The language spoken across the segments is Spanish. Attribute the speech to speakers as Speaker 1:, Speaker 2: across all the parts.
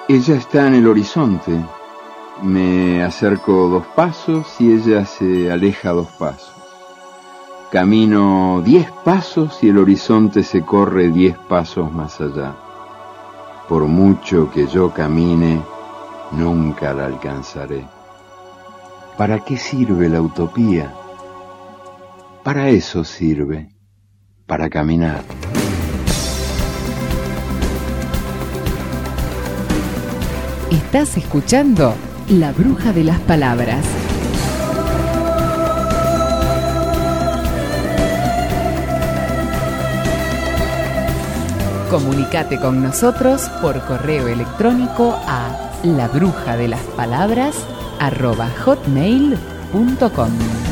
Speaker 1: Ella está en el horizonte. Me acerco 2 pasos y ella se aleja 2 pasos. Camino 10 pasos y el horizonte se corre 10 pasos más allá. Por mucho que yo camine, nunca la alcanzaré. ¿Para qué sirve la utopía? Para eso sirve, para caminar.
Speaker 2: Estás escuchando La Bruja de las Palabras. Comunicate con nosotros por correo electrónico a labrujadelaspalabras@hotmail.com.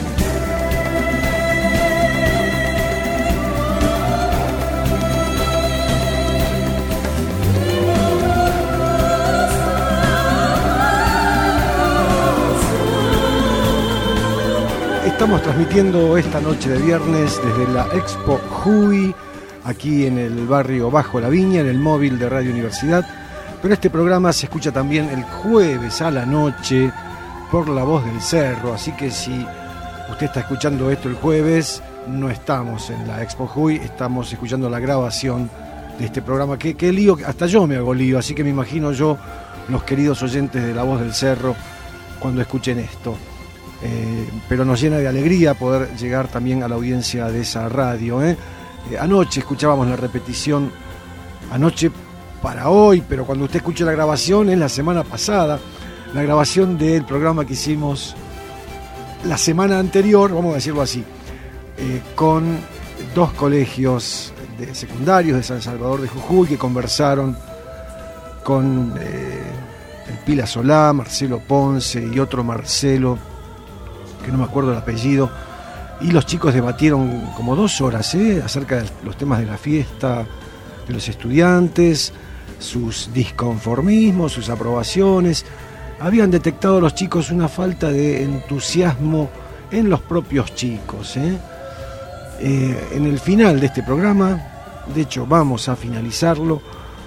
Speaker 3: Estamos transmitiendo esta noche de viernes desde la Expo Jujuy, aquí en el barrio Bajo la Viña, en el móvil de Radio Universidad. Pero este programa se escucha también el jueves a la noche por La Voz del Cerro. Así que si usted está escuchando esto el jueves, no estamos en la Expo Jujuy, estamos escuchando la grabación de este programa. Qué lío, hasta yo me hago lío, así que me imagino yo, los queridos oyentes de La Voz del Cerro, cuando escuchen esto. Pero nos llena de alegría poder llegar también a la audiencia de esa radio. Anoche escuchábamos la repetición, anoche para hoy, pero cuando usted escuche la grabación es la semana pasada, la grabación del programa que hicimos la semana anterior, vamos a decirlo así, con 2 colegios secundarios de San Salvador de Jujuy que conversaron con el Pila Solá, Marcelo Ponce y otro Marcelo, que no me acuerdo el apellido, y los chicos debatieron como 2 horas acerca de los temas de la fiesta de los estudiantes, sus disconformismos, sus aprobaciones. Habían detectado los chicos una falta de entusiasmo en los propios chicos. En el final de este programa, de hecho vamos a finalizarlo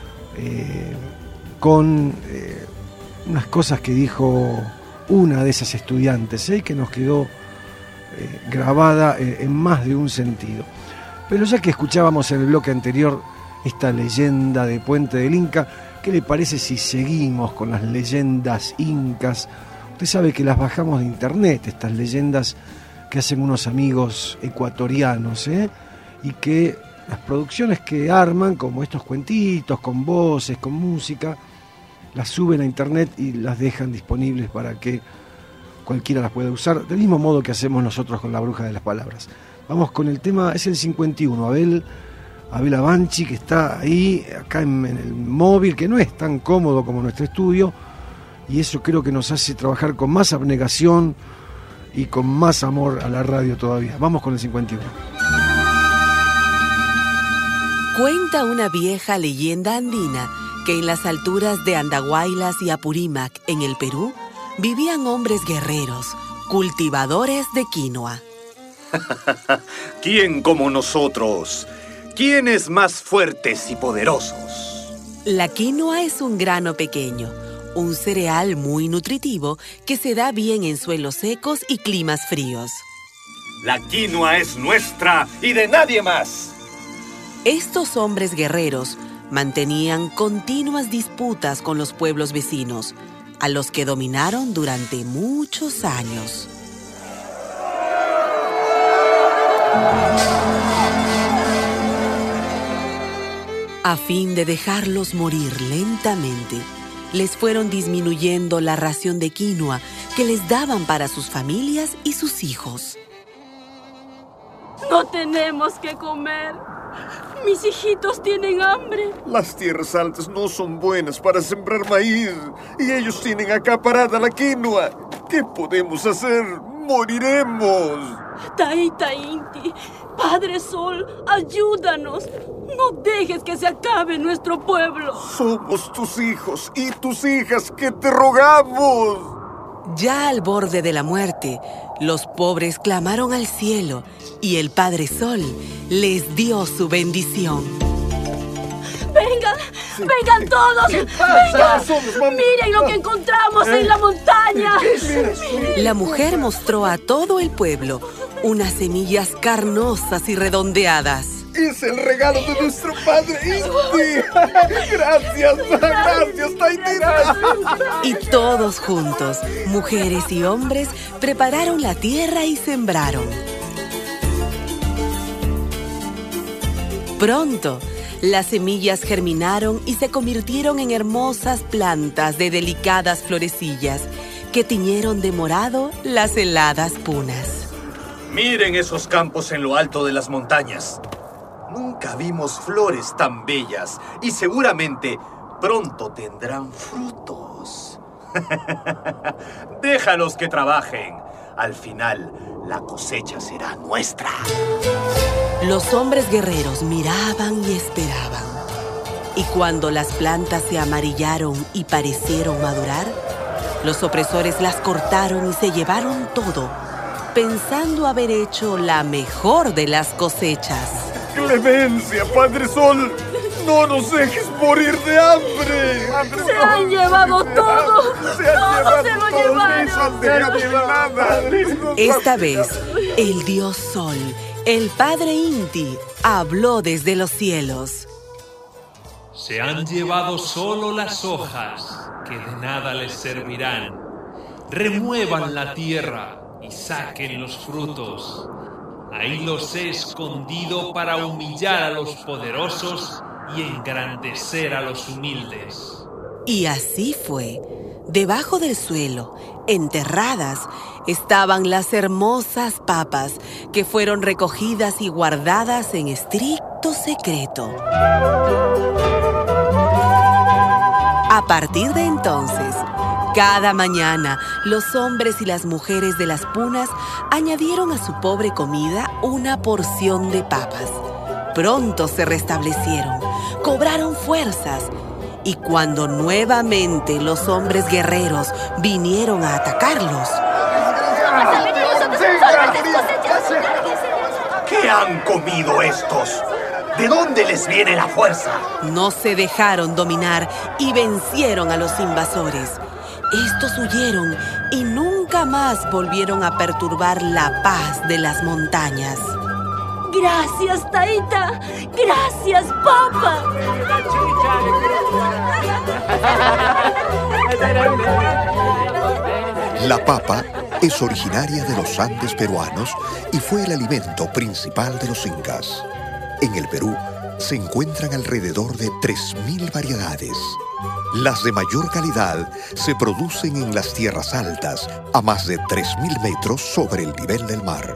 Speaker 3: con unas cosas que dijo una de esas estudiantes, que nos quedó grabada en más de un sentido. Pero ya que escuchábamos en el bloque anterior esta leyenda de Puente del Inca, ¿qué le parece si seguimos con las leyendas incas? Usted sabe que las bajamos de internet, estas leyendas que hacen unos amigos ecuatorianos, y que las producciones que arman, como estos cuentitos, con voces, con música, las suben a internet y las dejan disponibles para que cualquiera las pueda usar, del mismo modo que hacemos nosotros con La Bruja de las Palabras. Vamos con el tema, es el 51, Abel Abanchi, que está ahí, acá en el móvil, que no es tan cómodo como nuestro estudio, y eso creo que nos hace trabajar con más abnegación y con más amor a la radio todavía. Vamos con el 51.
Speaker 4: Cuenta una vieja leyenda andina que en las alturas de Andahuaylas y Apurímac, en el Perú, vivían hombres guerreros, cultivadores de quinoa.
Speaker 5: ¿Quién como nosotros? ¿Quiénes más fuertes y poderosos?
Speaker 4: La quinoa es un grano pequeño, un cereal muy nutritivo que se da bien en suelos secos y climas fríos.
Speaker 5: La quinoa es nuestra y de nadie más.
Speaker 4: Estos hombres guerreros mantenían continuas disputas con los pueblos vecinos, a los que dominaron durante muchos años. A fin de dejarlos morir lentamente, les fueron disminuyendo la ración de quinoa que les daban para sus familias y sus hijos.
Speaker 6: No tenemos que comer. Mis hijitos tienen hambre.
Speaker 5: Las tierras altas no son buenas para sembrar maíz y ellos tienen acaparada la quinoa. ¿Qué podemos hacer? ¡Moriremos!
Speaker 6: Taita Inti, Padre Sol, ayúdanos. No dejes que se acabe nuestro pueblo.
Speaker 5: Somos tus hijos y tus hijas que te rogamos.
Speaker 4: Ya al borde de la muerte, los pobres clamaron al cielo y el Padre Sol les dio su bendición.
Speaker 6: Vengan, ¡Vengan todos!
Speaker 5: ¿Qué pasa?
Speaker 6: ¡Miren lo que encontramos en la montaña!
Speaker 4: La mujer mostró a todo el pueblo unas semillas carnosas y redondeadas.
Speaker 5: Es el regalo de nuestro padre Inti. Gracias, Taitita.
Speaker 4: Y todos juntos, mujeres y hombres, prepararon la tierra y sembraron. Pronto, las semillas germinaron y se convirtieron en hermosas plantas de delicadas florecillas que tiñeron de morado las heladas punas.
Speaker 7: Miren esos campos en lo alto de las montañas. Nunca vimos flores tan bellas y seguramente pronto tendrán frutos. Déjalos que trabajen. Al final, la cosecha será nuestra.
Speaker 4: Los hombres guerreros miraban y esperaban. Y cuando las plantas se amarillaron y parecieron madurar, los opresores las cortaron y se llevaron todo, pensando haber hecho la mejor de las cosechas.
Speaker 5: ¡Clemencia, Padre Sol! ¡No nos dejes morir de hambre!
Speaker 6: ¡Se han llevado todo! ¡Todo se lo llevaron!
Speaker 4: Esta vez, el dios Sol, el padre Inti, habló desde los cielos.
Speaker 8: Se han llevado solo las hojas, que de nada les servirán. Remuevan la tierra y saquen los frutos. Ahí los he escondido para humillar a los poderosos y engrandecer a los humildes.
Speaker 4: Y así fue. Debajo del suelo, enterradas, estaban las hermosas papas que fueron recogidas y guardadas en estricto secreto. A partir de entonces, cada mañana, los hombres y las mujeres de las punas añadieron a su pobre comida una porción de papas. Pronto se restablecieron, cobraron fuerzas, y cuando nuevamente los hombres guerreros vinieron a atacarlos,
Speaker 7: ¿qué han comido estos? ¿De dónde les viene la fuerza?
Speaker 4: no se dejaron dominar y vencieron a los invasores. Estos huyeron y nunca más volvieron a perturbar la paz de las montañas.
Speaker 6: ¡Gracias, Taita! ¡Gracias, Papa!
Speaker 9: La papa es originaria de los Andes peruanos y fue el alimento principal de los incas. En el Perú se encuentran alrededor de 3.000 variedades. Las de mayor calidad se producen en las tierras altas, a más de 3.000 metros sobre el nivel del mar.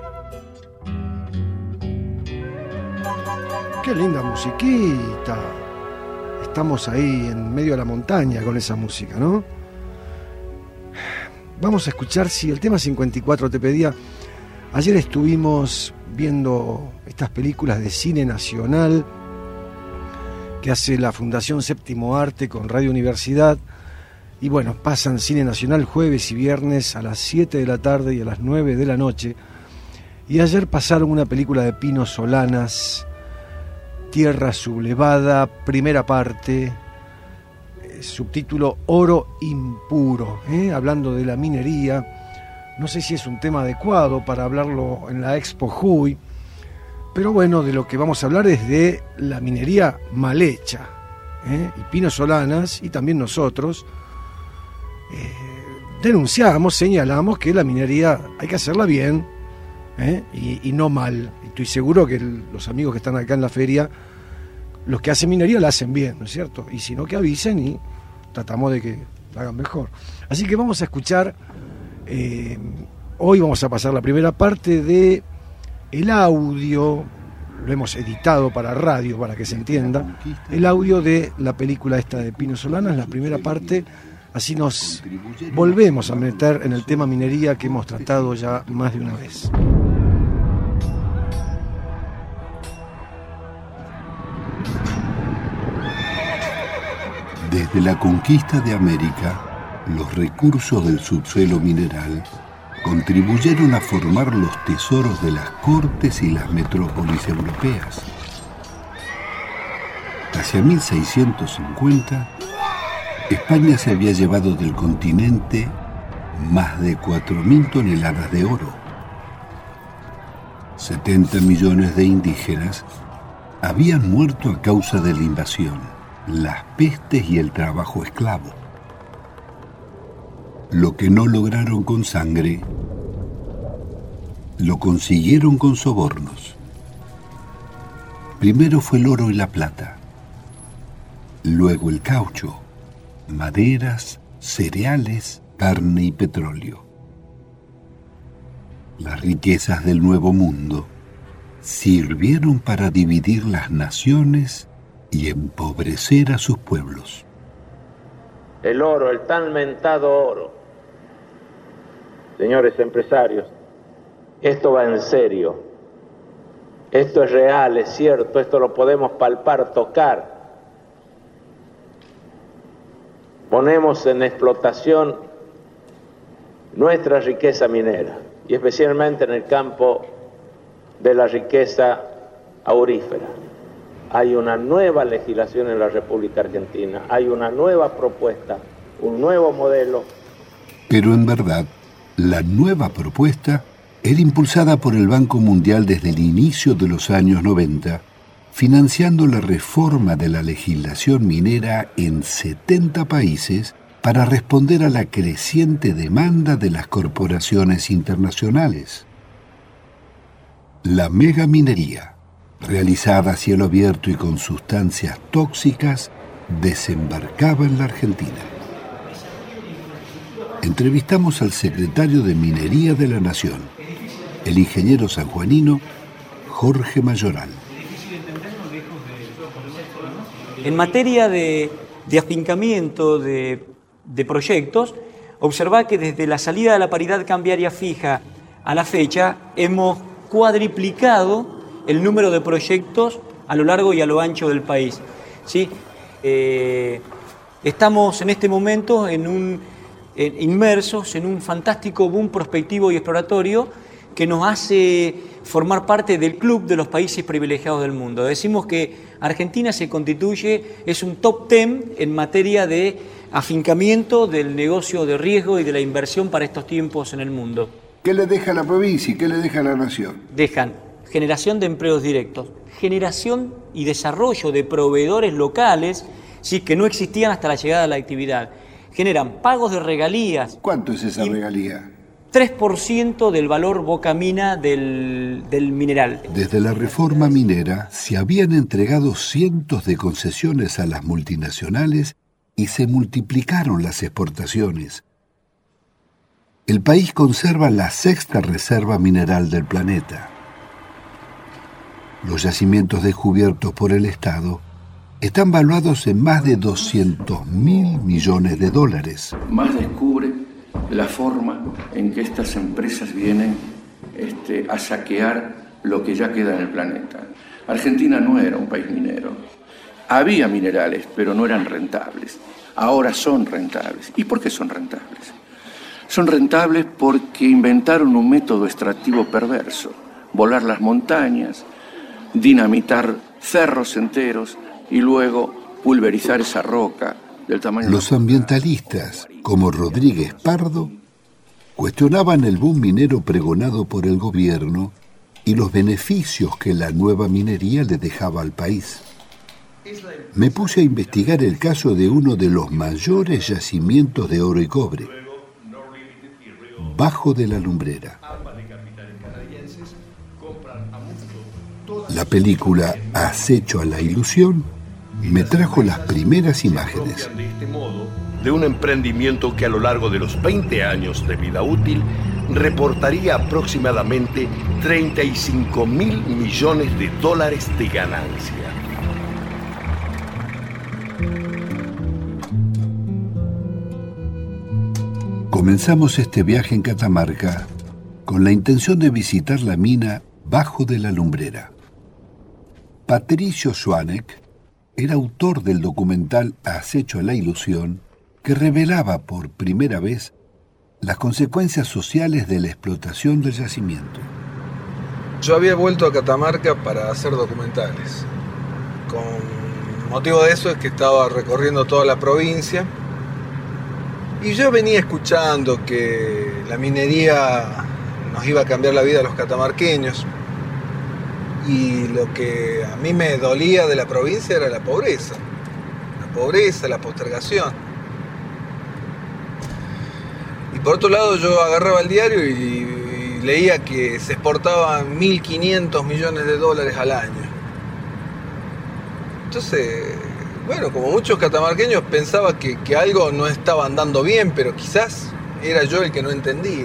Speaker 3: Qué linda musiquita. Estamos ahí en medio de la montaña con esa música, ¿no? Vamos a escuchar, si el tema 54 te pedía. Ayer estuvimos viendo estas películas de cine nacional que hace la Fundación Séptimo Arte con Radio Universidad. Y bueno, pasan cine nacional jueves y viernes a las 7 de la tarde y a las 9 de la noche. Y ayer pasaron una película de Pino Solanas, Tierra Sublevada, primera parte, subtítulo Oro Impuro, hablando de la minería. No sé si es un tema adecuado para hablarlo en la Expo Jujuy, pero bueno, de lo que vamos a hablar es de la minería mal hecha. Y Pino Solanas, y también nosotros, denunciamos, señalamos que la minería hay que hacerla bien, y no mal. Y estoy seguro que los amigos que están acá en la feria, los que hacen minería la hacen bien, ¿no es cierto? Y si no, que avisen y tratamos de que la hagan mejor. Así que vamos a escuchar, hoy vamos a pasar la primera parte de el audio, lo hemos editado para radio, para que se entienda, el audio de la película esta de Pino Solanas, la primera parte. Así nos volvemos a meter en el tema minería que hemos tratado ya más de una vez.
Speaker 10: Desde la conquista de América, los recursos del subsuelo mineral contribuyeron a formar los tesoros de las cortes y las metrópolis europeas. Hacia 1650, España se había llevado del continente más de 4.000 toneladas de oro. 70 millones de indígenas habían muerto a causa de la invasión, las pestes y el trabajo esclavo. Lo que no lograron con sangre, lo consiguieron con sobornos. Primero fue el oro y la plata, luego el caucho, maderas, cereales, carne y petróleo. Las riquezas del Nuevo Mundo sirvieron para dividir las naciones y empobrecer a sus pueblos.
Speaker 11: El oro, el tan mentado oro. Señores empresarios, esto va en serio. Esto es real, es cierto, esto lo podemos palpar, tocar. Ponemos en explotación nuestra riqueza minera y especialmente en el campo de la riqueza aurífera. Hay una nueva legislación en la República Argentina, hay una nueva propuesta, un nuevo modelo.
Speaker 10: Pero en verdad, la nueva propuesta era impulsada por el Banco Mundial desde el inicio de los años 90, financiando la reforma de la legislación minera en 70 países para responder a la creciente demanda de las corporaciones internacionales. La megaminería, realizada a cielo abierto y con sustancias tóxicas, desembarcaba en la Argentina. Entrevistamos al secretario de Minería de la Nación, el ingeniero sanjuanino Jorge Mayoral.
Speaker 12: En materia de afincamiento de proyectos, observa que desde la salida de la paridad cambiaria fija a la fecha hemos cuadriplicado el número de proyectos a lo largo y a lo ancho del país. ¿Sí? Estamos en este momento inmersos en un fantástico boom prospectivo y exploratorio que nos hace formar parte del club de los países privilegiados del mundo. Decimos que Argentina se constituye, es un top 10 en materia de afincamiento del negocio de riesgo y de la inversión para estos tiempos en el mundo.
Speaker 10: ¿Qué le deja a la provincia y qué le deja a la nación?
Speaker 12: Dejan generación de empleos directos, generación y desarrollo de proveedores locales, sí, que no existían hasta la llegada de la actividad. Generan pagos de regalías.
Speaker 10: ¿Cuánto es esa regalía?
Speaker 12: 3% del valor boca mina del mineral.
Speaker 10: Desde la reforma minera se habían entregado cientos de concesiones a las multinacionales y se multiplicaron las exportaciones. El país conserva la 6ª reserva mineral del planeta. Los yacimientos descubiertos por el Estado están valuados en más de 200.000 millones de dólares.
Speaker 13: Más descubre la forma en que estas empresas vienen a saquear lo que ya queda en el planeta. Argentina no era un país minero. Había minerales, pero no eran rentables. Ahora son rentables. ¿Y por qué son rentables? Son rentables porque inventaron un método extractivo perverso. Volar las montañas, dinamitar cerros enteros y luego pulverizar esa roca del tamaño...
Speaker 10: Los ambientalistas, como Rodríguez Pardo, cuestionaban el boom minero pregonado por el gobierno y los beneficios que la nueva minería le dejaba al país. Me puse a investigar el caso de uno de los mayores yacimientos de oro y cobre, Bajo de la Lumbrera. La película Acecho a la ilusión me trajo las primeras imágenes.
Speaker 14: De un emprendimiento que a lo largo de los 20 años de vida útil reportaría aproximadamente 35.000 millones de dólares de ganancia.
Speaker 10: Comenzamos este viaje en Catamarca con la intención de visitar la mina Bajo de la Lumbrera. Patricio Schwanek era autor del documental Acecho a la ilusión, que revelaba por primera vez las consecuencias sociales de la explotación del yacimiento.
Speaker 15: Yo había vuelto a Catamarca para hacer documentales, con motivo de eso es que estaba recorriendo toda la provincia y yo venía escuchando que la minería nos iba a cambiar la vida a los catamarqueños, y lo que a mí me dolía de la provincia era la pobreza, la postergación. Y por otro lado yo agarraba el diario y leía que se exportaban 1.500 millones de dólares al año. Entonces, bueno, como muchos catamarqueños pensaba que algo no estaba andando bien, pero quizás era yo el que no entendía.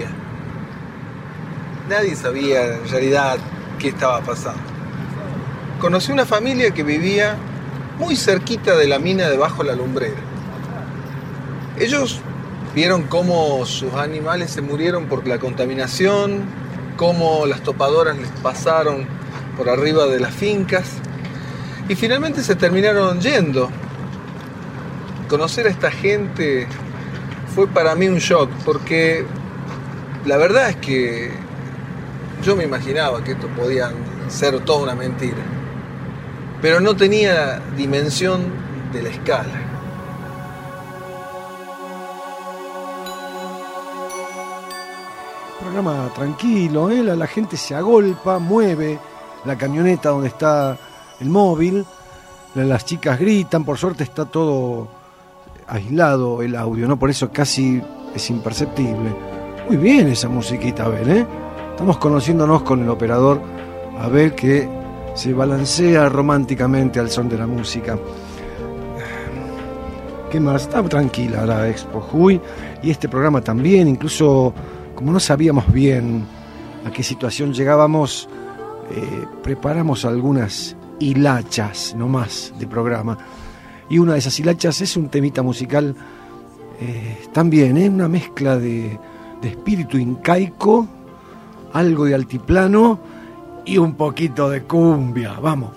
Speaker 15: Nadie sabía en realidad qué estaba pasando. Conocí una familia que vivía muy cerquita de la mina de Bajo la Lumbrera. Ellos vieron cómo sus animales se murieron por la contaminación, cómo las topadoras les pasaron por arriba de las fincas y finalmente se terminaron yendo. Conocer a esta gente fue para mí un shock, porque la verdad es que yo me imaginaba que esto podía ser toda una mentira, pero no tenía dimensión de la escala.
Speaker 3: Programa tranquilo, ¿eh? La gente se agolpa, mueve la camioneta donde está el móvil, las chicas gritan, por suerte está todo aislado el audio, ¿no? Por eso casi es imperceptible. Muy bien esa musiquita, Abel, ¿eh? Estamos conociéndonos con el operador Abel, que se balancea románticamente al son de la música. ¿Qué más? Está tranquila la Expo Jujuy y este programa también, incluso como no sabíamos bien a qué situación llegábamos, preparamos algunas hilachas nomás de programa. Y una de esas hilachas es un temita musical también, una mezcla de espíritu incaico, algo de altiplano y un poquito de cumbia. Vamos.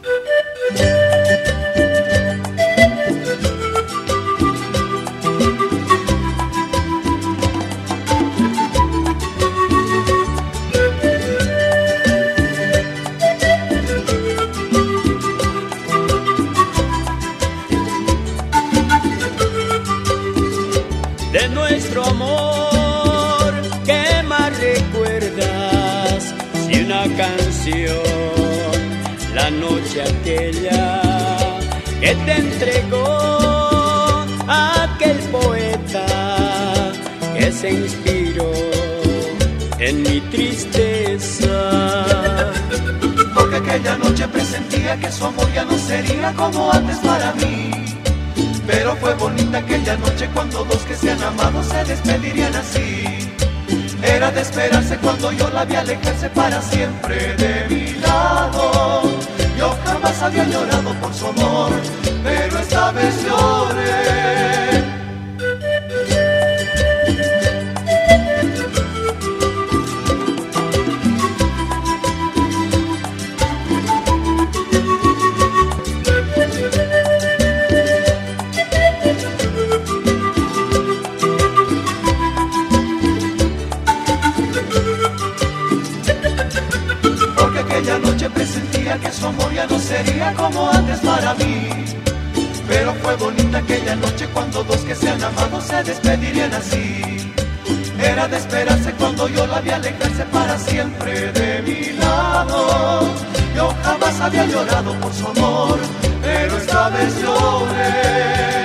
Speaker 16: De nuestro amor, ¿qué más recuerdas? Si una canción, la noche aquella que te entregó aquel poeta que se inspiró en mi tristeza.
Speaker 17: Porque aquella noche presentía que su amor ya no sería como antes para mí. Pero fue bonita aquella noche cuando dos que se han amado se despedirían así. Era de esperarse cuando yo la vi alejarse para siempre de mi lado. Yo jamás había llorado por su amor, pero esta vez lloré. Presentía que su amor ya no sería como antes para mí. Pero fue bonita aquella noche cuando dos que se han amado se despedirían así. Era de esperarse cuando yo la vi alejarse para siempre de mi lado. Yo jamás había llorado por su amor, pero esta vez lloré.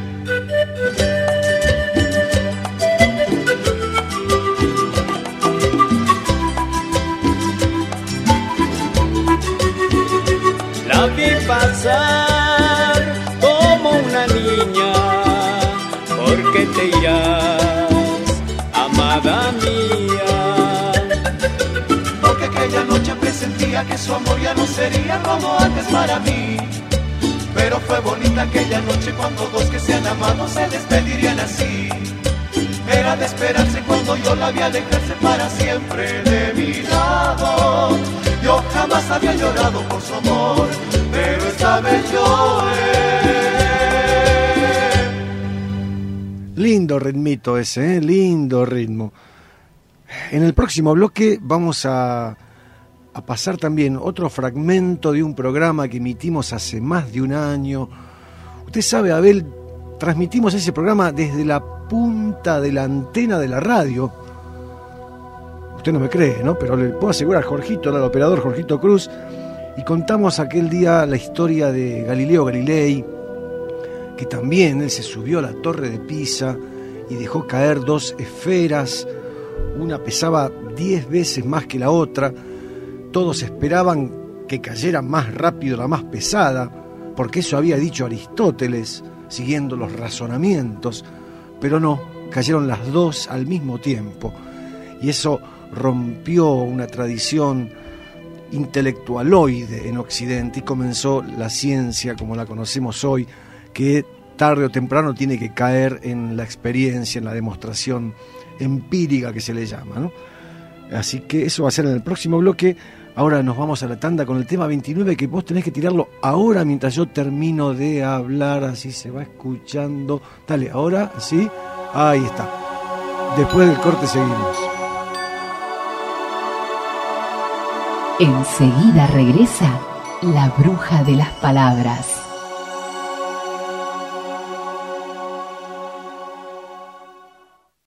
Speaker 16: La vi pasar como una niña, ¿por qué te irás, amada mía?
Speaker 17: Porque aquella noche presentía que su amor ya no sería como antes para mí. Pero fue bonita aquella noche cuando dos que se han amado se despedirían así. Era de esperarse cuando yo la vi alejarse para siempre de mi lado. Yo jamás había llorado por su amor, pero esta vez lloré.
Speaker 3: Lindo ritmito ese, lindo ritmo. En el próximo bloque vamos a pasar también otro fragmento de un programa que emitimos hace más de un año, Usted sabe, Abel, transmitimos ese programa desde la punta de la antena de la radio. Usted no me cree, ¿no? Pero le puedo asegurar, Jorgito, el operador Jorgito Cruz, y contamos aquel día la historia de Galileo Galilei, que también él se subió a la Torre de Pisa y dejó caer 2 esferas, una pesaba 10 veces más que la otra. Todos esperaban que cayera más rápido la más pesada, porque eso había dicho Aristóteles, siguiendo los razonamientos, pero no, cayeron las 2 al mismo tiempo, y eso rompió una tradición intelectualoide en Occidente y comenzó la ciencia como la conocemos hoy, que tarde o temprano tiene que caer en la experiencia, en la demostración empírica que se le llama, ¿no? Así que eso va a ser en el próximo bloque. Ahora nos vamos a la tanda con el tema 29, que vos tenés que tirarlo ahora mientras yo termino de hablar, así se va escuchando. Dale, ahora, ¿sí? Ahí está. Después del corte seguimos.
Speaker 2: Enseguida regresa la bruja de las palabras.